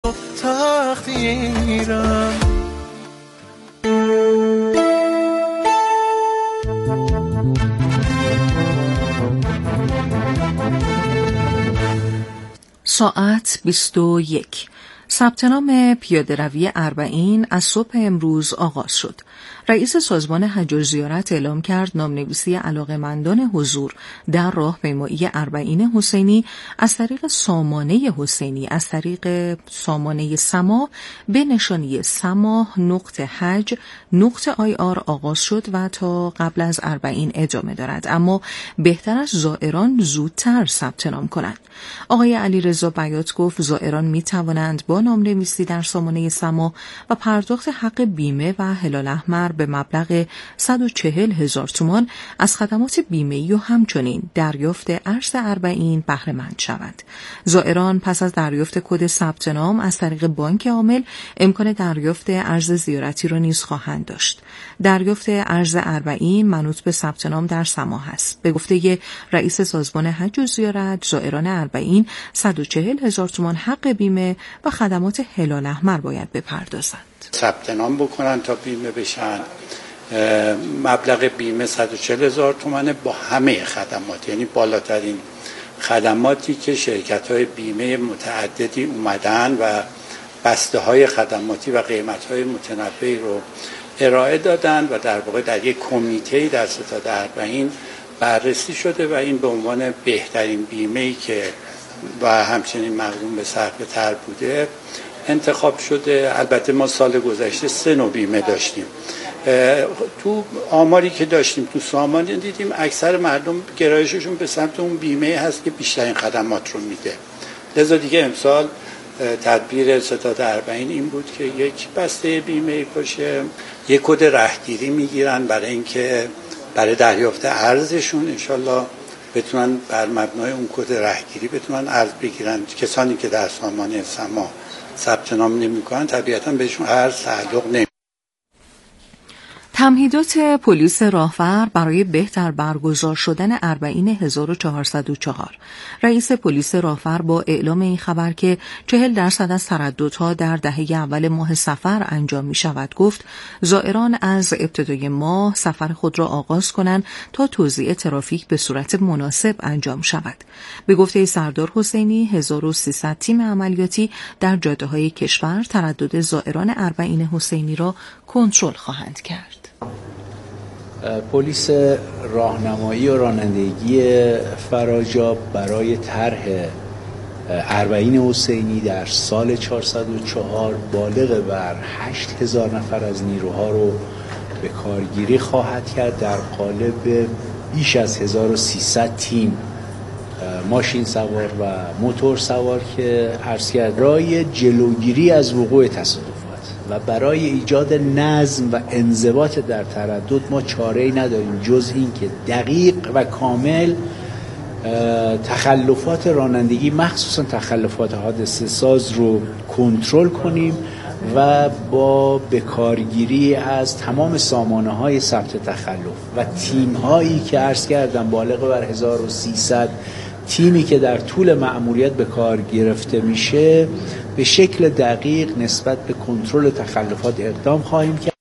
تقدیرم. ساعت 21. ثبت نام پیاده‌روی اربعین از صبح امروز آغاز شد. رئیس سازمان حج و زیارت اعلام کرد نامنویسی علاقه‌مندان حضور در راهپیمایی اربعین حسینی از طریق سامانه حسینی از طریق سامانه سما به نشانی sama.haj.ir آغاز شد و تا قبل از اربعین ادامه دارد، اما بهتر از زائران زودتر ثبت نام کنند. آقای علیرضا بیات گفت زائران می توانند با نامنویسی در سامانه سما و پرداخت حق بیمه و هلال احمر به مبلغ 140,000 تومان از خدمات بیمه‌ای و همچنین دریافت ارز اربعین بهره مند شوند. زائران پس از دریافت کد ثبت نام از طریق بانک عامل امکان دریافت ارز زیارتی را نیز خواهند داشت. دریافت ارز اربعین منوط به ثبت نام در سما است. به گفته رئیس سازمان حج و زیارت، زائران اربعین 140,000 تومان حق بیمه و خدمات هلال احمر باید بپردازند. ثبت نام بکنن تا بیمه بشن. مبلغ بیمه 140,000 تومانه با همه خدمات، یعنی بالاترین خدماتی که شرکت‌های بیمه متعددی اومدن و بسته‌های خدماتی و قیمت‌های متنوعی رو ارائه دادن و در واقع در یک کمیته در ستاد اربعین بررسی شده و این به عنوان بهترین بیمه‌ای که و همچنین مقرون به صرفه‌تر بوده انتخاب شده. البته ما سال گذشته 3 نوع بیمه داشتیم. تو آماری که داشتیم تو سامان دیدیم اکثر مردم گرایششون به سمت اون بیمه هست که بیشترین خدمات رو میده. لذا دیگه امسال تدبیر ستاد اربعین این بود که یک بسته بیمه باشه، یک کد رهگیری میگیرن برای اینکه برای دریافت ارزشون انشالله بتونن بر مبنای اون کد رهگیری بتونن ارز بگیرن. کسانی که در سامانه سما ثبت نام نمی‌کنن طبیعتاً بهشون ارز تعلق نمی‌کنه. تمهیدات پلیس راهور برای بهتر برگزار شدن اربعین 1404. رئیس پلیس راهور با اعلام این خبر که 40% از ترددها در دهه اول ماه صفر انجام می شود گفت زائران از ابتدای ماه سفر خود را آغاز کنند تا توزیع ترافیک به صورت مناسب انجام شود. به گفته سردار حسینی 1300 تیم عملیاتی در جاده‌های کشور تردد زائران اربعین حسینی را کنترل خواهند کرد. پلیس راهنمایی و رانندگی فراجاب برای طرح اربعین حسینی در سال 404 بالغ بر 8,000 نفر از نیروها رو به کارگیری خواهد کرد در قالب بیش از 1300 تیم ماشین سوار و موتور سوار که عرض کرد برای جلوگیری از وقوع تصادفات و برای ایجاد نظم و انضباط در تردد ما چاره‌ای نداریم جز این که دقیق و کامل تخلفات رانندگی مخصوصا تخلفات حادثه ساز رو کنترل کنیم و با بکارگیری از تمام سامانه‌های ثبت تخلف و تیم‌هایی که عرض کردم بالغ بر 1300 تیمی که در طول مأموریت به کار گرفته میشه به شکل دقیق نسبت به کنترل تخلفات اقدام خواهیم کرد.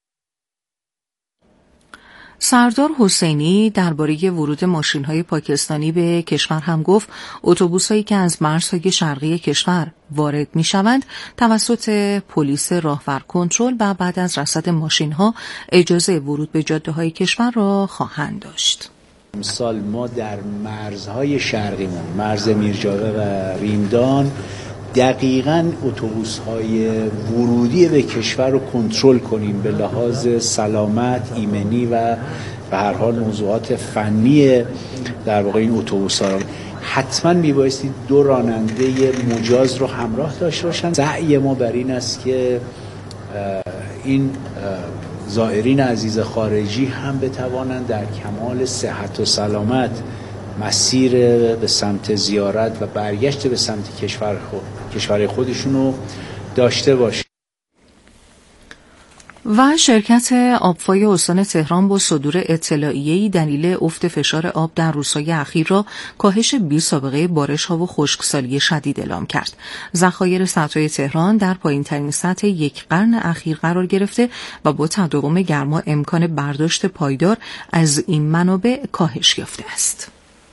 سردار حسینی درباره ورود ماشین‌های پاکستانی به کشور هم گفت اتوبوس‌هایی که از مرزهای شرقی کشور وارد می‌شوند توسط پلیس راهور کنترل و بعد از رصد ماشین‌ها اجازه ورود به جاده‌های کشور را خواهند داشت. امسال ما در مرزهای شرقیمون مرز میرجاوه و ریمدان دقیقاً اتوبوس‌های ورودی به کشور رو کنترل کنیم به لحاظ سلامت، ایمنی و به هر حال موضوعات فنی در واقع این اتوبوس‌ها. حتماً میبایستی 2 راننده مجاز رو همراه داشته باشن. سعی ما بر این است که این زائرین عزیز خارجی هم بتوانند در کمال صحت و سلامت مسیر به سمت زیارت و برگشت به سمت کشور خودشون رو داشته باشند. و شرکت آبفای استان تهران با صدور اطلاعیه‌ای دلیل افت فشار آب در روزهای اخیر را کاهش بی‌سابقه بارش‌ها و خشکسالی شدید اعلام کرد. ذخایر سدهای تهران در پایین‌ترین سطح یک قرن اخیر قرار گرفته و با تداوم گرما امکان برداشت پایدار از این منابع کاهش یافته است.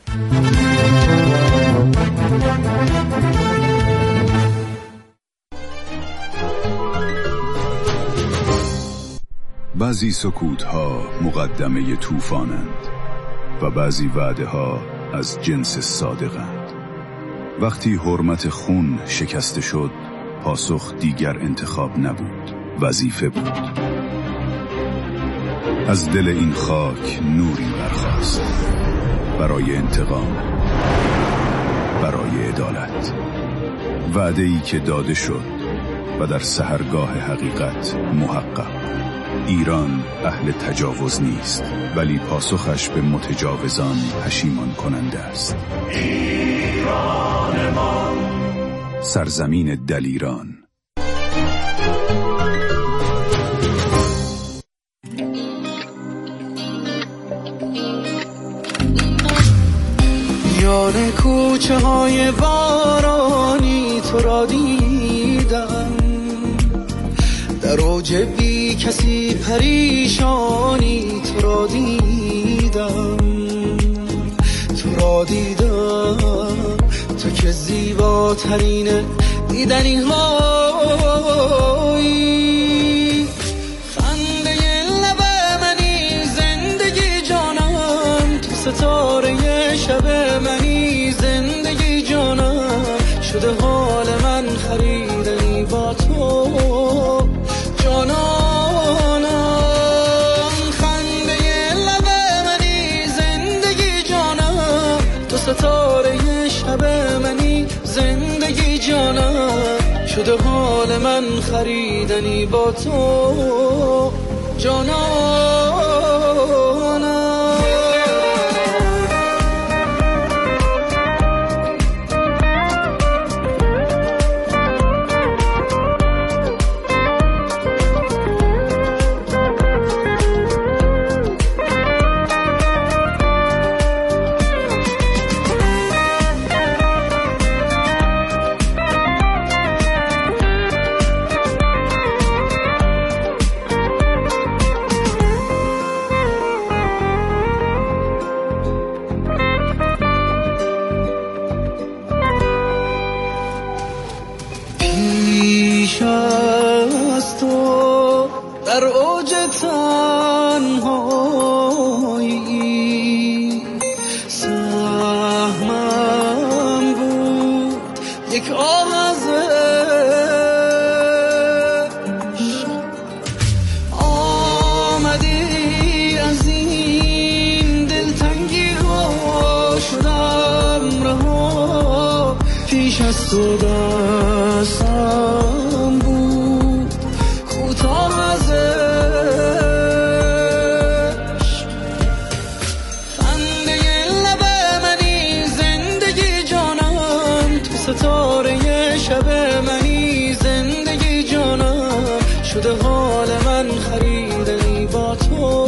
بعضی سکوت‌ها مقدمه طوفانند و بعضی وعده‌ها از جنس صادقند. وقتی حرمت خون شکسته شد، پاسخ دیگر انتخاب نبود، وظیفه بود. از دل این خاک نوری برخاست برای انتقام، برای عدالت. وعده‌ای که داده شد و در سحرگاه حقیقت محقق. ایران اهل تجاوز نیست، ولی پاسخش به متجاوزان پشیمان کننده است. ایران ما، سرزمین دلیران. میان کوچه های بارانی تو را دیدم، در اوج بی کسی پریشانی تو را دیدم، تو را دیدم، تو که زیباترین دیدنی هایی، خنده لب منی زندگی جانم، تو ستاره شب منی زندگی جانم، شده حال من خریدنی با تو جانانم، خنده لب منی زندگی جانم، تو ستاره شب منی زندگی جانم، شده حال من خریدنی با تو جانانم. در اوج تنهایی سهمم بود یک آه از عشق، آمدی از این دلتنگی ها، شدم رها پیش از تو، دستم بود کوتاه از عشق، خنده لب منی زندگی جانم، تو ستاره شب منی زندگی جانم، شده حال من خریدنی با تو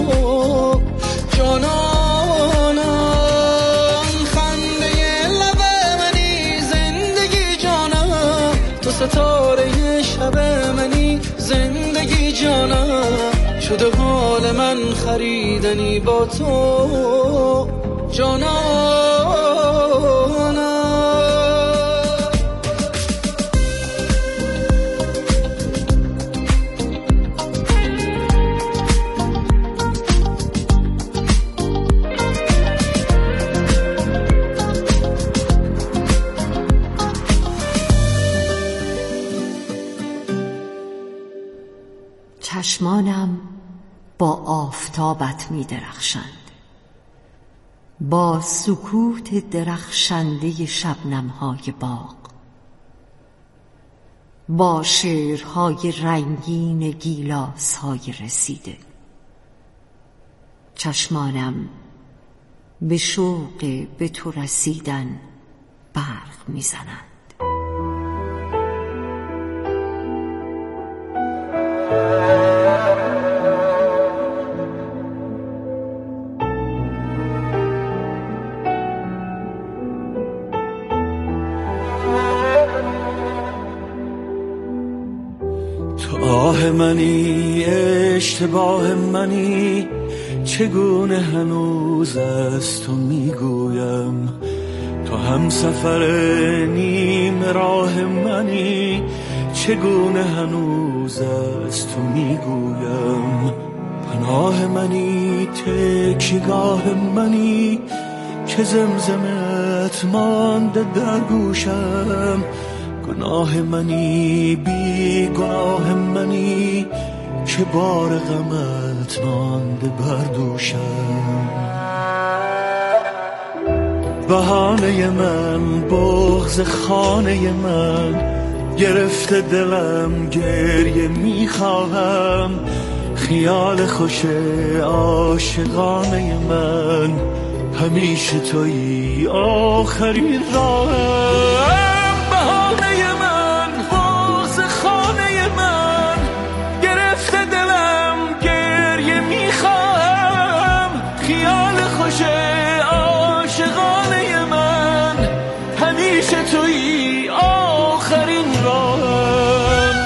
جانانم، خنده لب منی زندگی جانم، تو ستاره شب منی زندگی جانم، شده حال من خریدنی با تو جانانم. چشمانم با آفتابت می درخشند، با سکوت درخشنده شبنم‌های باغ، با شعرهای رنگین گیلاس‌های رسیده. چشمانم به شوق به تو رسیدن برق می زنند. تو آه منی، اشتباه منی، چگونه هنوز از تو میگویم. تو هم سفر نیم راه منی، چگونه هنوز از تو میگویم. پناه منی، تکیگاه منی، که زمزمت مانده در گوشم. گناه منی، بی گناه منی، که بار غمت مانده بر دوشم. بهانه من، بغض خانه من، گرفته دلم گریه میخواهم. خیال خوش عاشقانه من، همیشه تویی آخرین راهم. بهانه من، بغض خانه من، گرفته دلم گریه میخواهم. خیال خوش عاشقانه من، همیشه تویی آخرین راهم.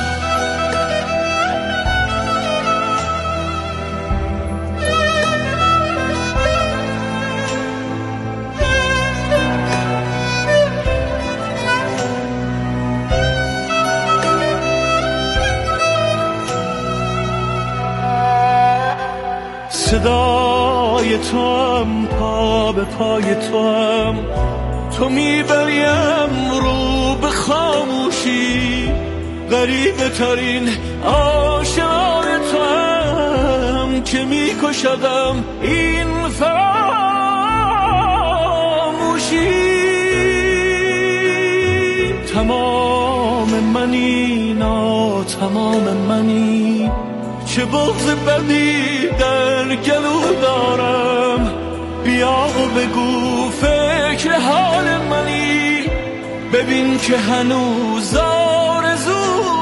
صدای تو هم، پا به پای تو هم، تو میبریم رو به خاموشی. غریبه ترین آشنای تو هم، که میکشدم این فراموشی. تمام منی، ناتمام منی، چه بغض بدی در گلو دارم. بیا و بگو فکر حال منی، ببین که هنوز آرزو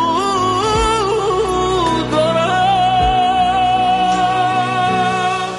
دارم.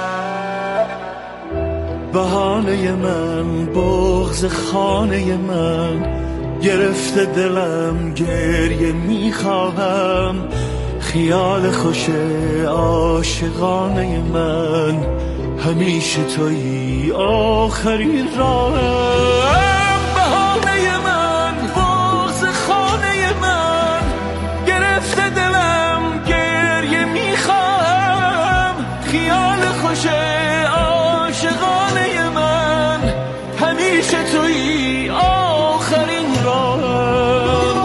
بهانه من، بغض خانه من، گرفته دلم گریه میخواهم. خیال خوش عاشقانه من، همیشه تویی آخرین راهم. بهانه من، بغض خانه من، گرفته دلم گریه میخواهم. خیال خوش عاشقانه من، همیشه تویی آخرین راهم.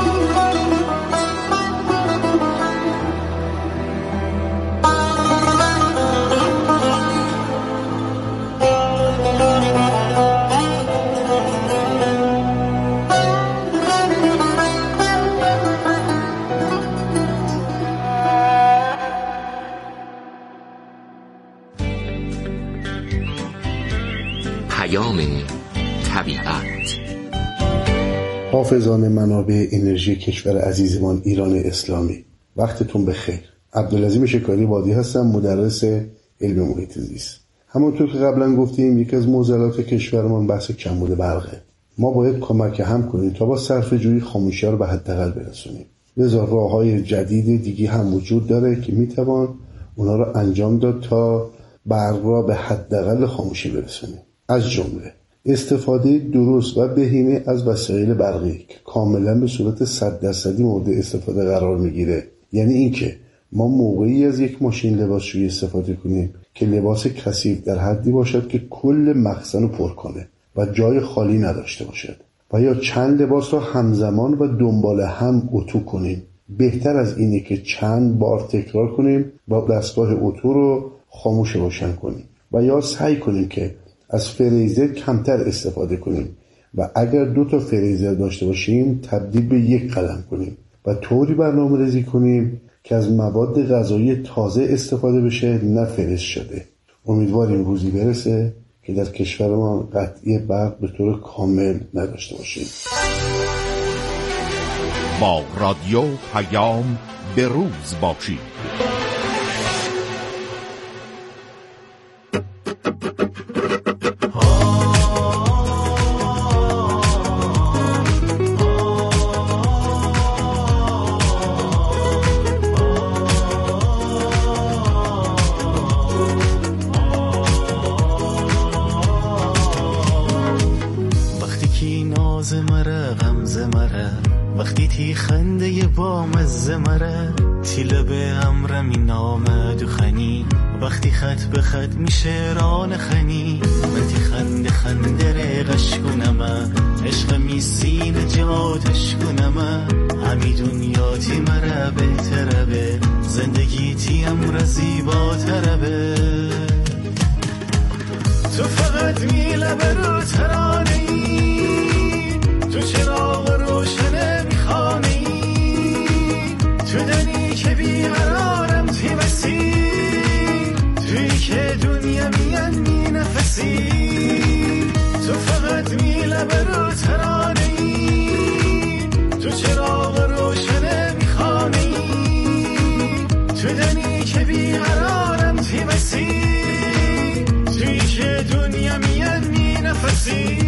طبیعت. حافظان منابع انرژی کشور عزیزمان ایران اسلامی، وقتتون بخیر. عبدالعظیم شکاری بادی هستم، مدرس علم محیط زیست. همونطور که قبلا گفتیم، یکی از معضلات کشورمان بحث کمبود برقه. ما باید کمک هم کنیم تا با صرفه‌جویی خاموشی‌ها رو به حداقل برسونیم. لذا راه‌های جدید دیگه هم وجود داره که میتوان اونا رو انجام داد تا برق را به حداقل خاموشی برسونیم. از جمله استفاده درست و بهینه از وسایل برقی که کاملا به صورت 100% مورد استفاده قرار میگیره. یعنی اینکه ما موقعی از یک ماشین لباسشویی استفاده کنیم که لباس کثیف در حدی باشد که کل مخزن رو پر کنه و جای خالی نداشته باشد، و یا چند لباس را همزمان و دنبال هم اتو کنیم. بهتر از اینه که چند بار تکرار کنیم و دستگاه اتو رو خاموش روشن کنیم، و یا سعی کنیم که از فریزر کمتر استفاده کنیم و اگر 2 فریزر داشته باشیم تبدیل به 1 قلم کنیم و طوری برنامه‌ریزی کنیم که از مواد غذایی تازه استفاده بشه، نه فرست شده. امیدواریم روزی برسه که در کشورمان قطعی برق به طور کامل نداشته باشیم. با رادیو پیام به روز باشید. با مزه مره تیله به امرمی نامد و خنی وقتی خط به خط میشه ران خنی متی خنده خنده رقش کنم عشق میسین جاتش کنم همی دنیاتی مره بهتره به زندگیتی امر زیباتره به تو فقط میله برو ترانه ای تو چراغ روشنه میخانه ای تو دنی که بیقرارم تی بسی توی که دنیا میان می نفسی تو فقط میله برو ترانه ای تو چراغ روشنه میخانه ای تو دنی که بیقرارم تی بسی توی که دنیا میان می نفسی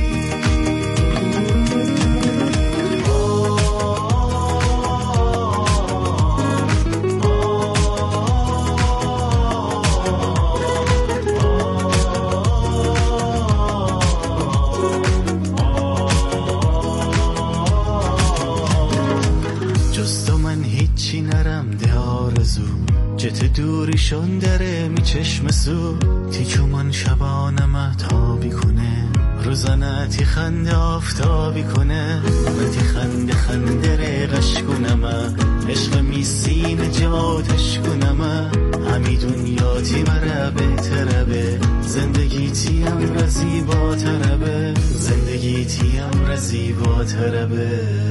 جت دوریشون داره می چشم سو تی چومان شبانم تابی کنه روزانه تی خنده آفتابی کنه من تی خنده خنده رقش کنم عشق میسین جاتش کنم همی دنیا تی مره بهتره به زندگی تی امر زیباتره به زندگی تی امر زیباتره به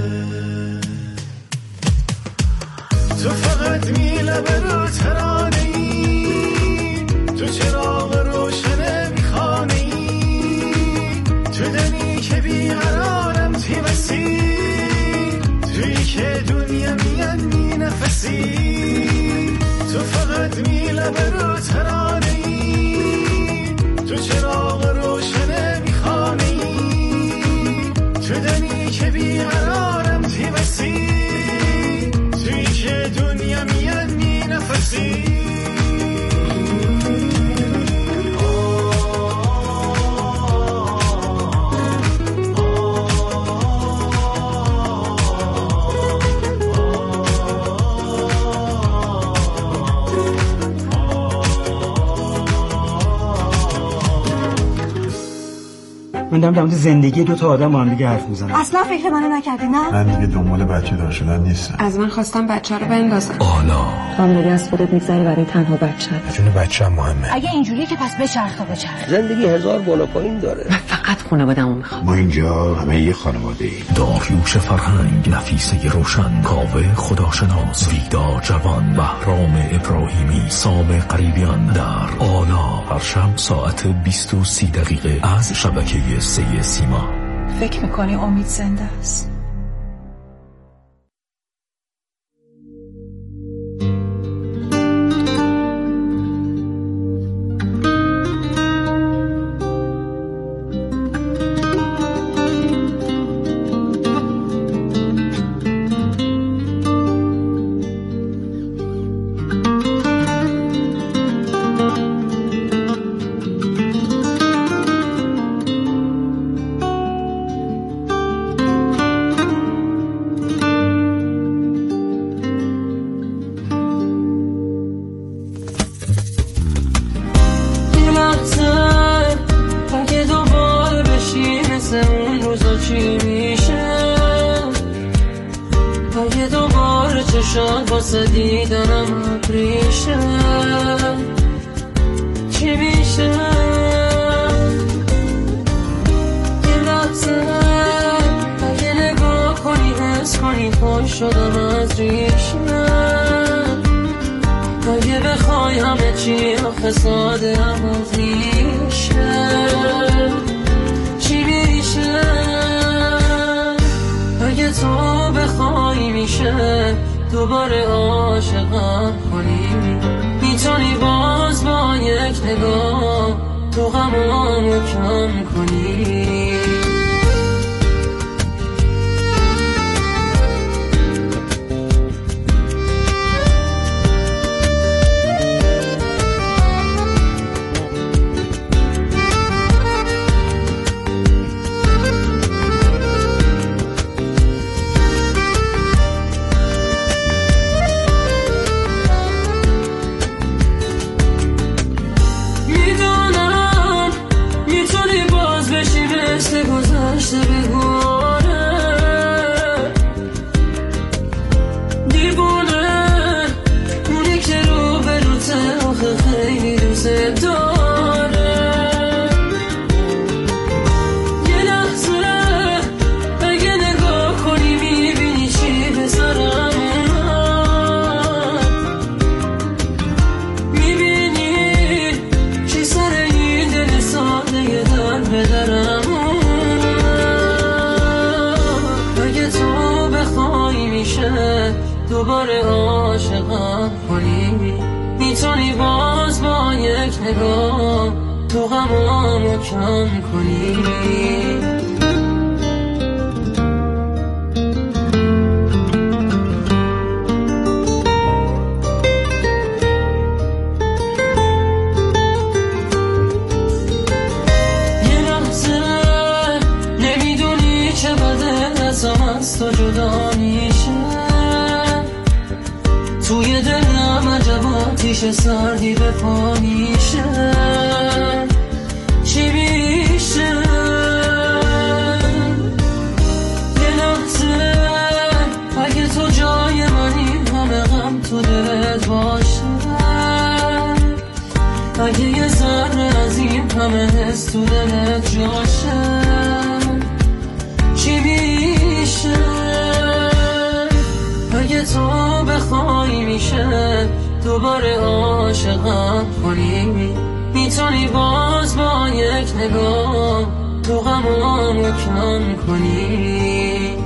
تو فقط میله برو ترانه ای تو چراغ روشنه میخانه ای تو دنی که بیقرارم تی بسی توی که دنیا میان می نفسی تو فقط میله برو ترانه ای تو چراغ روشنه میخانه ای تو دنی که بیقرارم تی بسی که دنیا میان می نفسی من دارم در مورد زندگی دو تا آدم با هم دیگه حرف میزنم. اصلا فکر منو نکردی نه؟ من دیگه دنبال بچه دار شدن نیستم. از من خواستم بچه رو بندازم. آلا کاملی از خودت میگذری برای تنها بچه. جون بچه‌م مهمه. اگه اینجوریه که پس بچرخ تا بچرخ. زندگی هزار بالا پایین داره. من فقط خانواده‌مو میخوام. ما اینجا همه یه خانواده‌ایم. داریوش فرهنگ، نفیسه روشن، کاوه خداشناس، ویدا جوان، بهرام ابراهیمی، سام قریبیان در آلا هر شب ساعت 20:30 از شبکه 3 سیما. فکر میکنی امید زنده است؟ واسه دیدنم ریشه چی میشه یه لحظه اگه نگاه کنی حس کنی خوش شدم از ریشه اگه بخوای همه چی آخه ساده هم از ریشه چی میشه اگه تو بخوای میشه دوباره عاشقم کنی میتونی باز با یک نگاه تو غمامو کم کنی عاشقم کنی، میتونی باز با یک نگاه تو غمامو کم کنی. تو جدا میشه توی دلم عجب آتیش سردی به پا میشه. چی میشه یه لحظه اگه تو جای منی، همه غم تو دلت باشه، اگه یه ذره از این همه حس تو دلت جاشه. چی میشه اگه تو بخوای میشه دوباره عاشقم کنی، میتونی باز با یک نگاه تو غمامو کم کنی.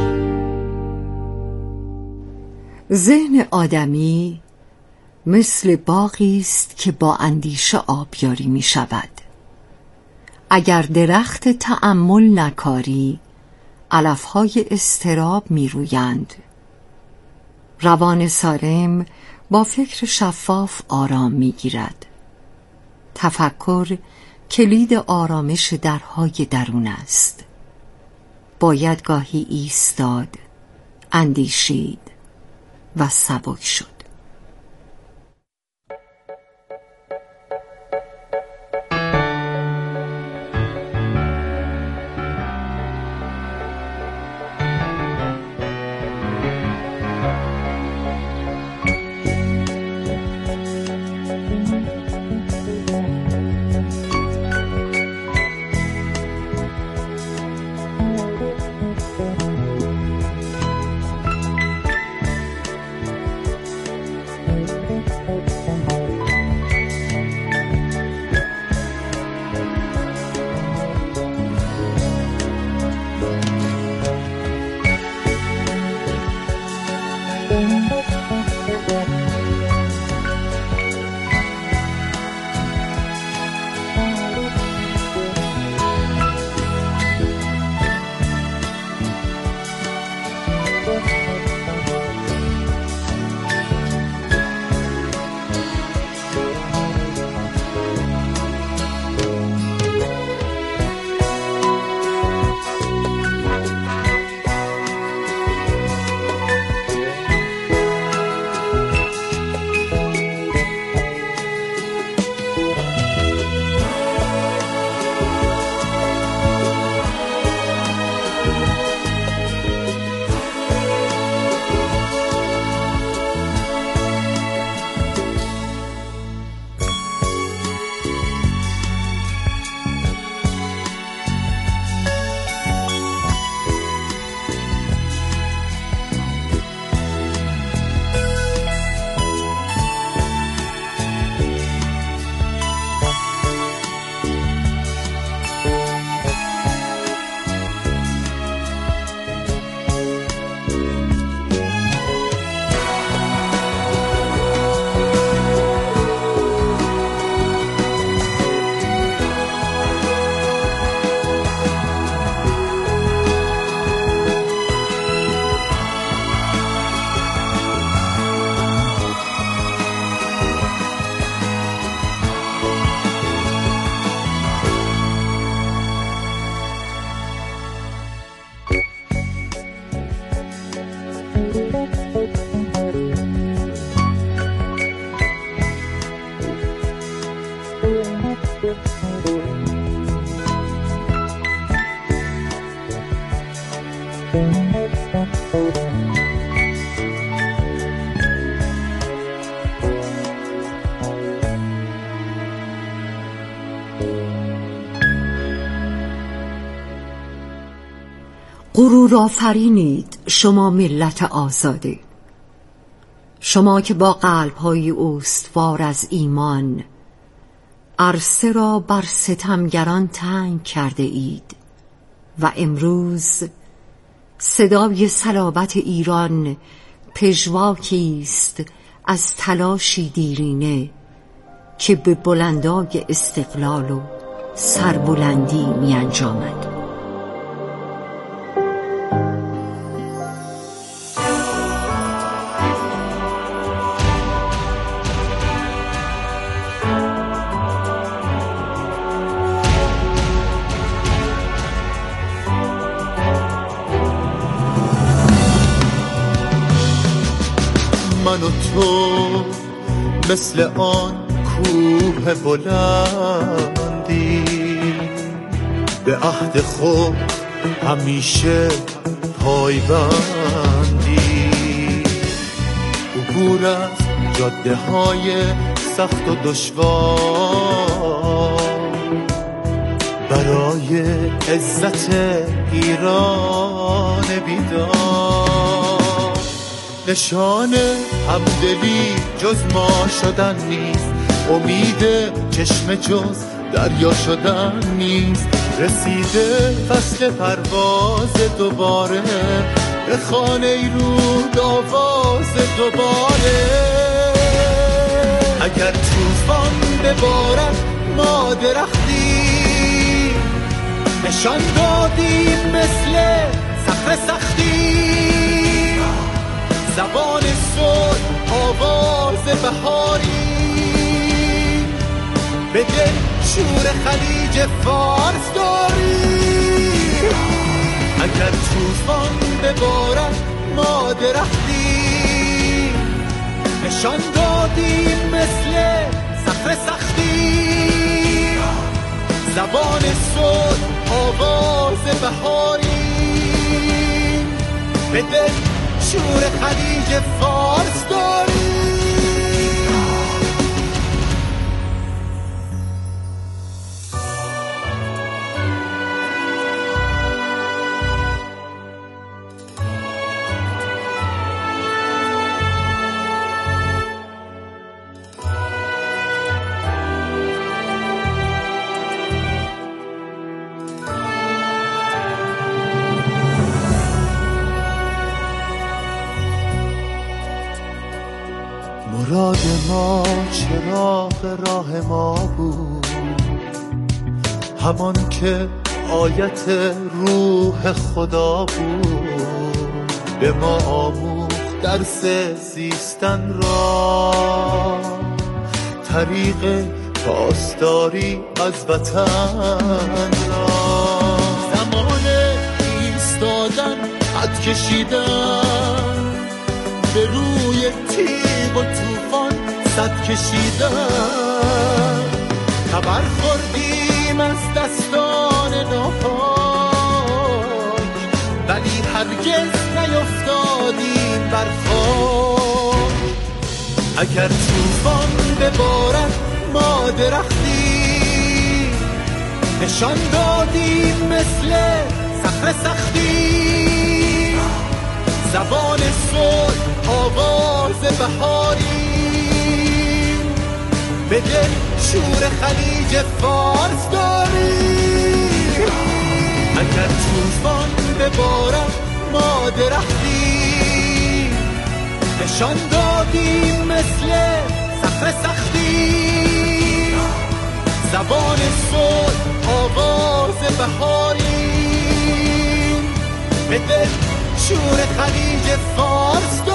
ذهن آدمی مثل باغی است که با اندیشه آبیاری می شود. اگر درخت تأمل نکاری، علفهای اضطراب می رویند. روان سالم با فکر شفاف آرام می گیرد. تفکر کلید آرامش درهای درون است. باید گاهی ایستاد، اندیشید و سبک شد. غرور آفرینید شما ملت آزاده، شما که با قلب‌های استوار از ایمان عرصه را بر ستمگران تنگ کرده اید و امروز صدای صلابت ایران پژواکیست از تلاشی دیرینه که به بلندای استقلال و سربلندی می انجامد. من و تو مثل آن کوه بلندی به عهد خود همیشه پایبندی، عبور از جاده های سخت و دشوار برای عزت ایران بیدار. نشان همدلی جز ما شدن نیست، امید چشم جز دریا شدن نیست. رسیده فصل پرواز دوباره، به خانه رود آواز دوباره. اگر طوفان ببارد ما درختی، نشان دادیم مثل صخره سختی. زبان صلح آواز بهاری، به دل شور خلیج فارس داری. اگر طوفان ببارد ما درختی، نشان دادیم مثل صخره سختی. زبان صلح آواز بهاری، به دل شور خلیج فارس داری. مراد ما چراغ راه ما بود، همان که آیت روح خدا بود. به ما آموخت درس زیستن را، طریق پاسداری از وطن را. زمان ایستادن حد کشیدن، به روی تیغ و طوفان صد کشیدن. خبر خوردیم از دستان ناپاک، ولی هرگز نیفتادیم بر خاک. اگر طوفان ببارد ما درختی، نشان دادیم مثل صخره سختی. زبان صلح آواز بهاری، به دل شور خلیج فارس داری. اگر طوفان ببارد ما درختی، نشان دادیم مثل صخره سختی. زبان صلح آواز بهاری، به دل شور خلیج فارس